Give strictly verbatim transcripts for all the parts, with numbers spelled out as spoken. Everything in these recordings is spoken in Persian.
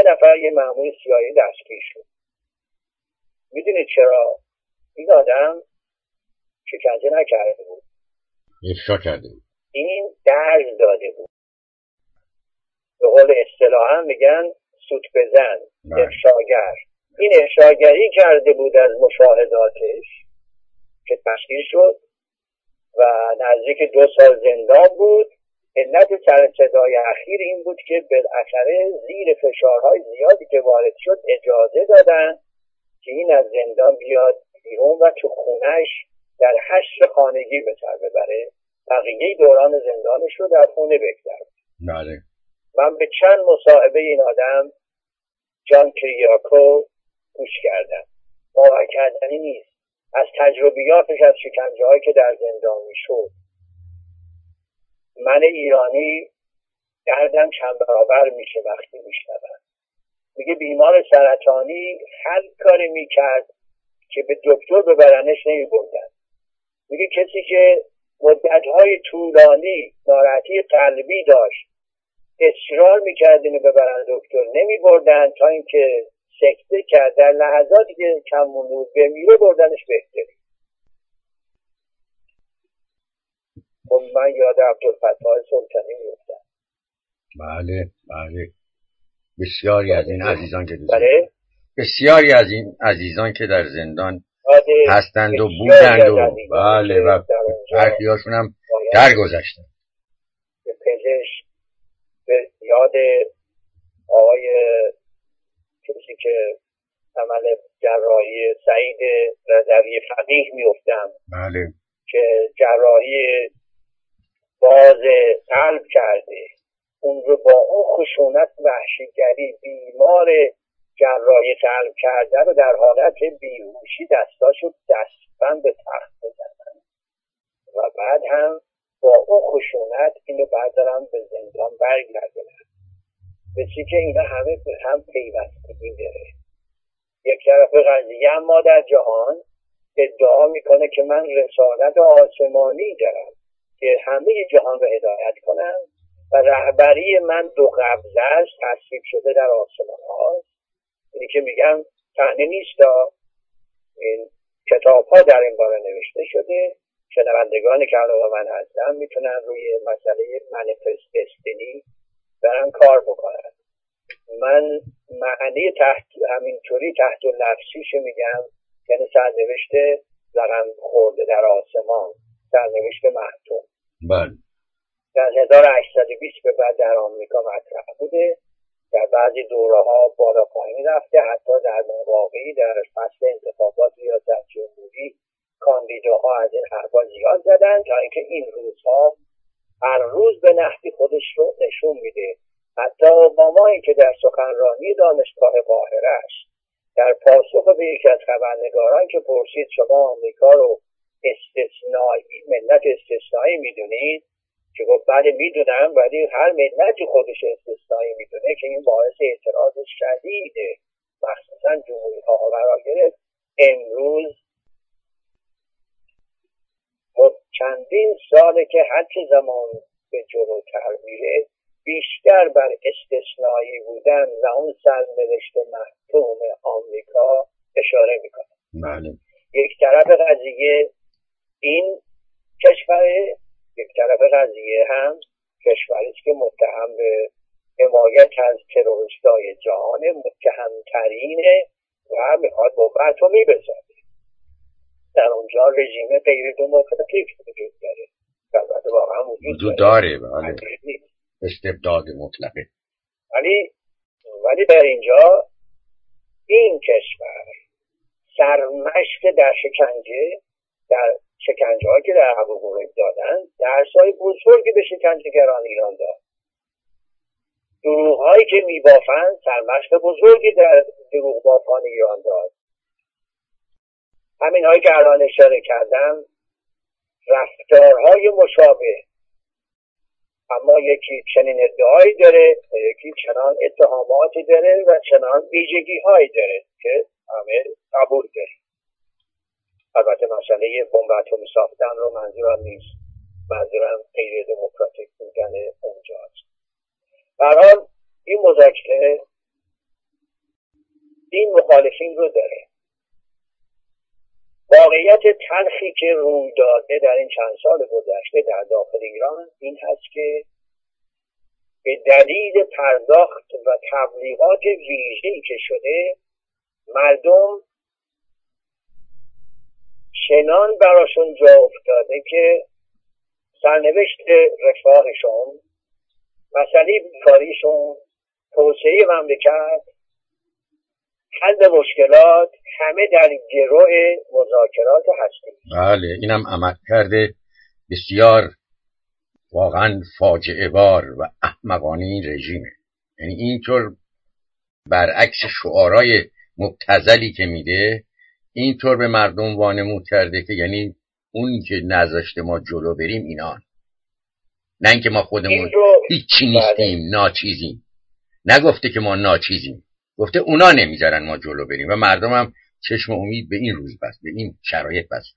یه نفر یه مأمور سیاهی دستگیر شد. میدونید چرا؟ این آدم شکنجه نکرده بود، افشا کرده بود. این درز داده بود. به قول اصطلاحا میگن سوت بزن، افشاگر. این افشاگری کرده بود از مشاهداتش که تشکیل شد و نزدیک دو سال زندان بود. علت سر صدای اخیر این بود که بالاخره زیر فشارهای زیادی که وارد شد اجازه دادن که این از زندان بیاد بیرون و تو خونهش در حشر خانگی به سر ببره. بقیه دوران زندانش رو در خونه بگذره. بله. من به چند مصاحبه این آدم جان کریاکو گوش کردم. باور کردنی نیست. از تجربیاتش، از شکنجه هایی که در زندان میشد، من ایرانی دردم چند برابر میشه وقتی میشنوم. میگه بیمار سرطانی هر کاری میکرد که به دکتر ببرنش نمیبردن. میگه کسی که مدتهای طولانی ناراحتی قلبی داشت اصرار میکرد اینو ببرن دکتر، نمیبردن تا اینکه سکته کرد، در لحظاتی که کم مونده بمیره بردنش بهتری. خب من یاد عبدالفتاح سلطانی میفتم. بله بله. بسیاری از این عزیزان که بله؟ بسیاری از این عزیزان که در زندان هستند و بودند و بله و برخیاشون هم درگذشتن. به پزشک، به یاد آقای کسی که عمل جراحی سعید رضوی فقیه میفتم. بله. که جراحی باز قلب کرده، اون رو با اون خشونت وحشیگری بیمار جراحی قلب کرده رو در حالت بیهوشی دستاشو دستبند به تخت بزنن و بعد هم با اون خشونت اینو بردارن به زندان برگردونن. به چی که اینا همه به هم پیوستگی داره. یک طرف قضیه اما در جهان ادعا میکنه که من رسالت آسمانی دارم که همه جهان رو هدایت کنم و رهبری من دو قبضه است، تصویب شده در آسمان هاست. اینی که میگم تنه نیست، این کتاب ها در این باره نوشته شده. شنوندگانی که علاوه من هستن میتونن روی مسئله منیفست دستینی برن کار بکنن. من معنی تحت همینطوری تحت لفظیش میگم، یعنی سرنوشت رقم خورده در آسمان، سرنوشت محتوم. بله. در هزار و هشتصد و بیست به بعد در آمریکا مطرح بوده، در بعضی دوره ها بالا پایین رفته، حتی در واقعی در فصل انتخابات ریاست جمهوری کاندیداها از این حرفا زیاد زدن تا اینکه این روزها هر روز به نحوی خودش رو نشون میده. حتی اوبامایی که در سخنرانی دانشگاه قاهره‌اش در پاسخ به یکی از خبرنگاران که پرسید شما آمریکا رو استثنایی، ملت استثنایی میدونید؟ که گفت بله میدونم، ولی هر ملتی خودش استثنایی میدونه که این باعث اعتراض شدیده، مخصوصا جمهوری ها قرار گرفت. امروز چندین ساله که هر چه زمان به جلوتر میره بیشتر بر استثنایی بودن و اون سرنوشت محتوم آمریکا اشاره میکنه. بله. یک طرف قضیه این کشور، یک طرف قضیه هم کشوری است که متهم به حمایت از تروریستای جهان، متهمترینه و میخواد با اتمی بسازه. در اونجا رژیم غیر دموکراتیک وجود داره. البته واقعا وجود داره. بله. استبداد مطلقه. ولی ولی در اینجا این کشور سرمشق در شکنجه، در شکنجه هایی که در ابو غریب دادن، درسای بزرگی به شکنجهگران ایران داد. دروغ هایی که میبافند سرمشق بزرگی در دروغ بافان ایران داد. همین هایی که الان اشاره کردم رفتارهای مشابه، اما یکی چنین ادعایی داره و یکی چنان اتهاماتی داره و چنان ویژگی هایی داره که همه قبول داره. البته مسئله بمب اتمی ساختن رو منظورم نیست، منظورم غیر دموکراتیک بودن اونجاست. به هر حال این مذاکره این مخالفین رو داره. واقعیت تلخی که روی داده در این چند سال گذشته در داخل ایران این هست که به دلیل پرداخت و تبلیغات ویژه‌ای که شده، مردم چنان براشون جا افتاده که سرنوشت رفاهشون، مسئله بیکاریشون، توسعه مملکت، حل مشکلات، همه در گروه مذاکرات هستیم. بله، اینم عمل کرده بسیار واقعا فاجعه بار و احمقانه این رژیمه. یعنی اینطور برعکس شعارهای مبتذلی که میده، اینطور به مردم وانمود کرده که یعنی اون که نذاشته ما جلو بریم اینان، نه اینکه ما خودمون هیچی نیستیم، ناچیزیم. نگفته که ما ناچیزیم، گفته اونا نمیذارن ما جلو بریم و مردم هم چشم امید به این روز بست، به این شرایط بست.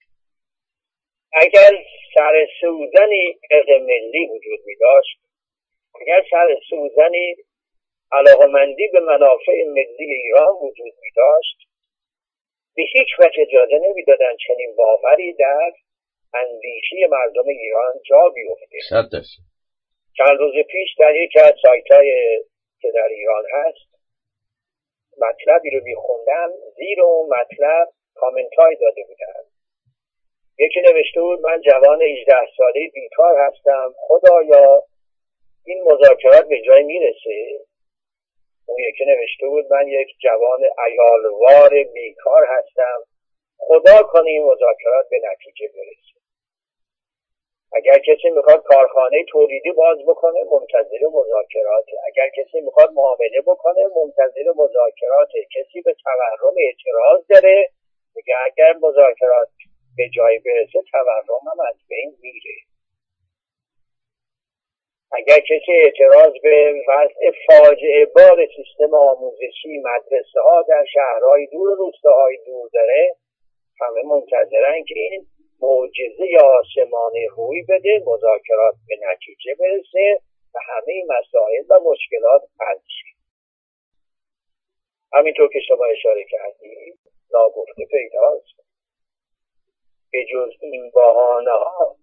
اگر سر سوزنی ارق ملی وجود می داشت، اگر سر سوزنی علاقمندی به منافع ملی ایران وجود می داشت، به هیچ وجه اجازه نمی دادن چنین باوری در اندیشه مردم ایران جا بیفته. چند روز پیش در یکی از سایت‌های که در ایران هست مطلبی رو میخوندم، زیر اون مطلب کامنتای داده بودن. یکی نوشته بود من جوان هجده ساله بیکار هستم، خدایا این مذاکرات به جای میرسه. اون یکی نوشته بود من یک جوان عیالوار بیکار هستم، خدا کنه این مذاکرات به نتیجه برسه. اگر کسی میخواد کارخانه تولیدی باز بکنه منتظر مذاکرات، اگر کسی میخواد معامله بکنه منتظر مذاکرات، کسی به تورم اعتراض داره میگه اگر مذاکرات به جای برسه تورم هم از بین میره. اگر کسی اعتراض به وضع فاجعه بار سیستم آموزشی مدرسه ها در شهرهای دور و روستاهای دور داره، همه منتظرن که این معجزه آسمانی روی بده، مذاکرات به نتیجه برسه و همه مسائل و مشکلات حل شه. همینطور که شما اشاره کردید ناگفته پیداست به جز این بهانه ها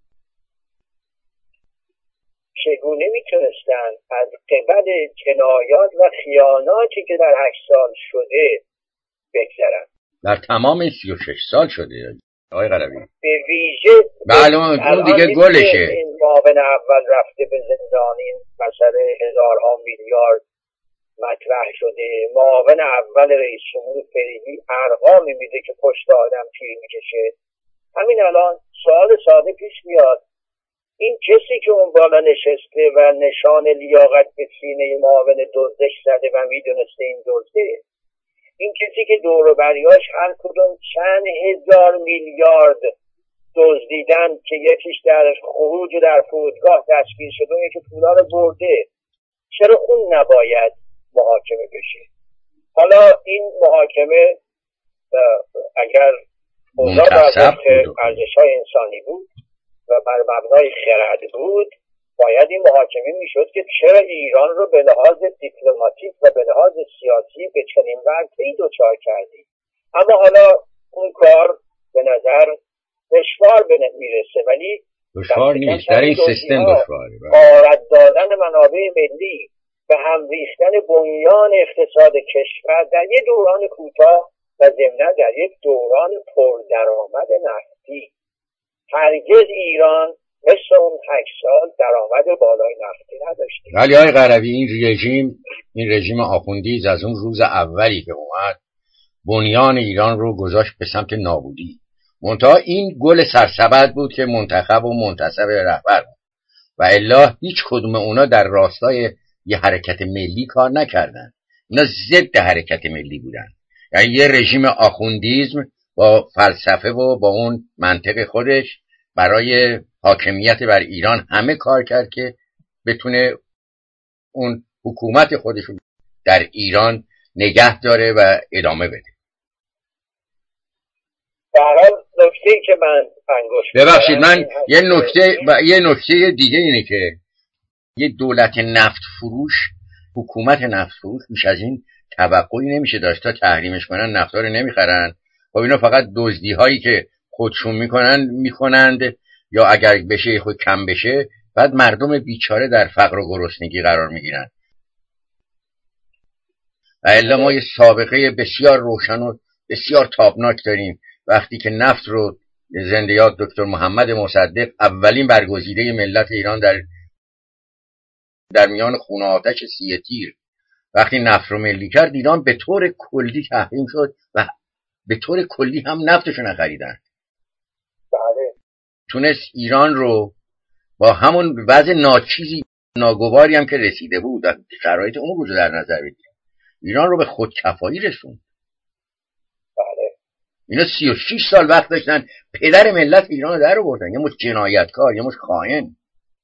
چگونه میتونستن از قبل جنایات و خیاناتی که در هشت سال شده بگذرن؟ در تمام سی و شش سال شده آقای قلبی به ویژه بله اون دیگه گلشه. این معاون اول رفته به زندان، این مسئله هزارها میلیارد مطرح شده، معاون اول رئیس جمهور فریدی ارقامی میده که پشت آدم تیر میکشه. همین الان سوال ساده پیش میاد، این کسی که اون بالا نشسته و نشان لیاقت به سینه معاون دزدش زده و میدونسته این دزده، این کسی که دور و بریاش هر کدوم چند هزار میلیارد دزدیدن که یکیش در خروج در فرودگاه دستگیر شده و یکی پولا رو برده، چرا اون نباید محاکمه بشه؟ حالا این محاکمه اگر اوضاع در ارزش‌های انسانی بود و بر مبنای خرد بود، باید این محاکمه میشد که چرا ایران رو به لحاظ دیپلماتیک و به لحاظ سیاسی به چنین ورطه‌ای دچار کردیم. اما حالا اون کار به نظر دشوار میرسه، ولی دشوار نیست، در این سیستم دشواره. غارت دادن منابع ملی به هم ریختن بنیان اقتصاد کشور در یک دوران کوتاه و ضمناً در یک دوران پردرآمد نفتی. هرگز ایران مثل اون هشت سال درآمد بالای نفتی نداشته. ولی آقای قربی این رژیم این رژیم آخوندی از اون روز اولی که اومد بنیان ایران رو گذاشت به سمت نابودی. منتها این گل سرسبد بود که منتخب و منتصب رهبر بود و الا هیچ کدوم اونا در راستای یه حرکت ملی کار نکردن. اینا ضد حرکت ملی بودن. یعنی یه رژیم آخوندیزم با فلسفه و با اون منطق خودش برای حاکمیت بر ایران همه کار کرد که بتونه اون حکومت خودش رو در ایران نگه داره و ادامه بده. در حال نکته‌ای که من انگشت ببخشید من یه نکته یه نکته دیگه اینه که یه دولت نفت فروش، حکومت نفت فروش بیش از این توقعی نمیشه داشت تا تحریمش کنن نفتا رو نمیخرن. خب اینا فقط دزدی هایی که خودشون میکنن میکنند یا اگر بشه خود کم بشه، بعد مردم بیچاره در فقر و گرسنگی قرار میگیرن. و الا ما یه سابقه بسیار روشن و بسیار تابناک داریم. وقتی که نفت رو زنده یاد دکتر محمد مصدق، اولین برگزیده ملت ایران در در میان خون آتش سیه تیر، وقتی نفت رو ملی کرد، ایران به طور کلی تحریم شد و به طور کلی هم نفتشو نخریدن. بله. تونست ایران رو با همون وضع ناچیزی ناگواری هم که رسیده بود، شرایط اون رو در نظر بگیریم، ایران رو به خودکفایی رسوند. بله. اینا سی و شیش سال وقت داشتن پدر ملت ایران رو در آوردن، یه مش جنایتکار، یه مش خائن.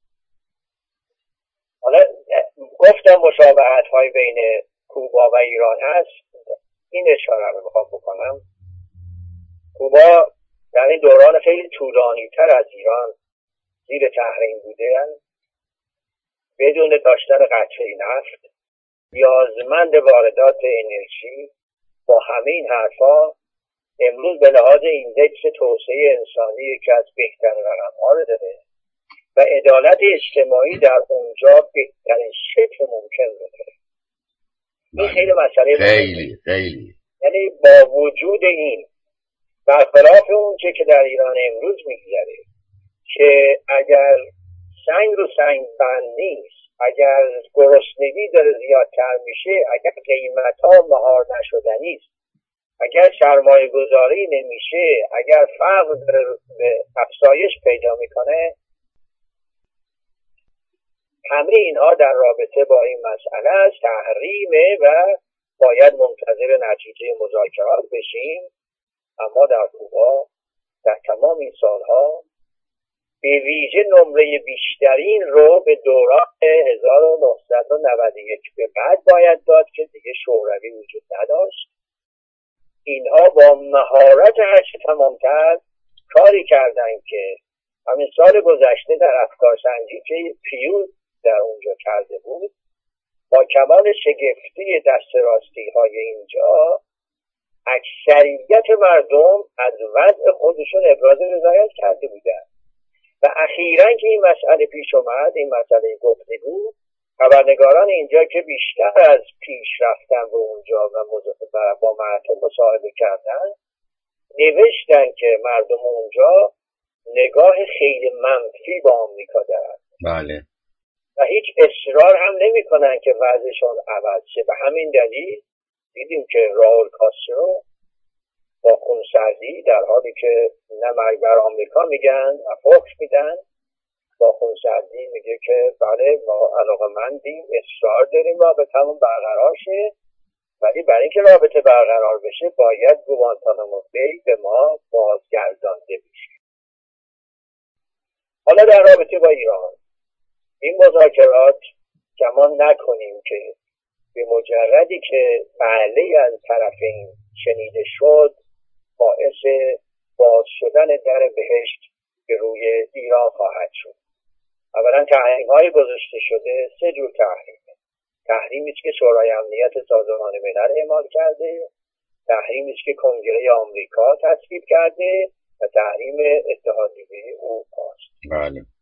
حالا گفتم مشابهت های بین کوبا و ایران هست، این اشاره رو میخوام بکنم. کوبا در این دوران خیلی طولانی تر از ایران زیر تحریم بوده، بدون داشتن قطره نفت، نیازمند واردات انرژی. با همه این حرفا امروز به لحاظ ایندکس توسعه انسانی یکی از بهترین رقم‌ها رو داره و عدالت اجتماعی در اونجا بهترین شکل ممکن رو داره. این خیلی مسئله خیلی خیلی یعنی با وجود این، برخلاف اون چه که در ایران امروز میگذره که اگر سنگ رو سنگ بند نیست، اگر گرسنگی داره زیادتر میشه، اگر قیمت ها مهار نشدنی است، اگر سرمایه گذاری نمیشه، اگر فقر داره به افزایش پیدا میکنه، همه اینها در رابطه با این مسئله است، تحریمه و باید منتظر نتیجه مذاکرات بشیم. اما در کوبا در تمام این سالها به ویژه نمره بیشترین رو به دوران هزار و نهصد و نود و یک به بعد باید داد که دیگه شوروی وجود نداشت. اینها با مهارت هرچه تمامتر کاری کردن که همین سال گذشته در افکار سنجی که پیوز در اونجا کرده بود، با کمال شگفتی دست راستی های اینجا اکثریت مردم از وضع خودشون ابراز رضایت کرده بودن و اخیراً که این مسئله پیش اومد، این مسئله گفتگو، خبرنگاران اینجا که بیشتر از پیش رفتن به اونجا و با مردم مصاحبه کردن، نوشتن که مردم اونجا نگاه خیلی منفی با آمریکا دارن. بله. و هیچ اصرار هم نمی کنن که وضعشون عوض شه. به همین دلیل دیدیم که راول کاسترو با خونسردی، در حالی که نه مرگ بر آمریکا میگن و فوکس میدن، با خونسردی میگه که بله ما علاقه‌مندیم، اصرار داریم رابطمون برقرار شه، ولی برای اینکه رابطه برقرار بشه باید گوانتانامو بی به ما بازگردانده بشه. حالا در رابطه با ایران، این مذاکرات گمان نکنیم که به مجردی که بله از طرفین شنیده شد باعث باز شدن در بهشت به روی ایران خواهد شد. اولا تحریم های گذاشته شده سه جور تحریمه. تحریمی است که شورای امنیت سازمان ملل اعمال کرده، تحریمی است که کنگره آمریکا تصویب کرده و تحریم اتحادیه اروپا است. بله.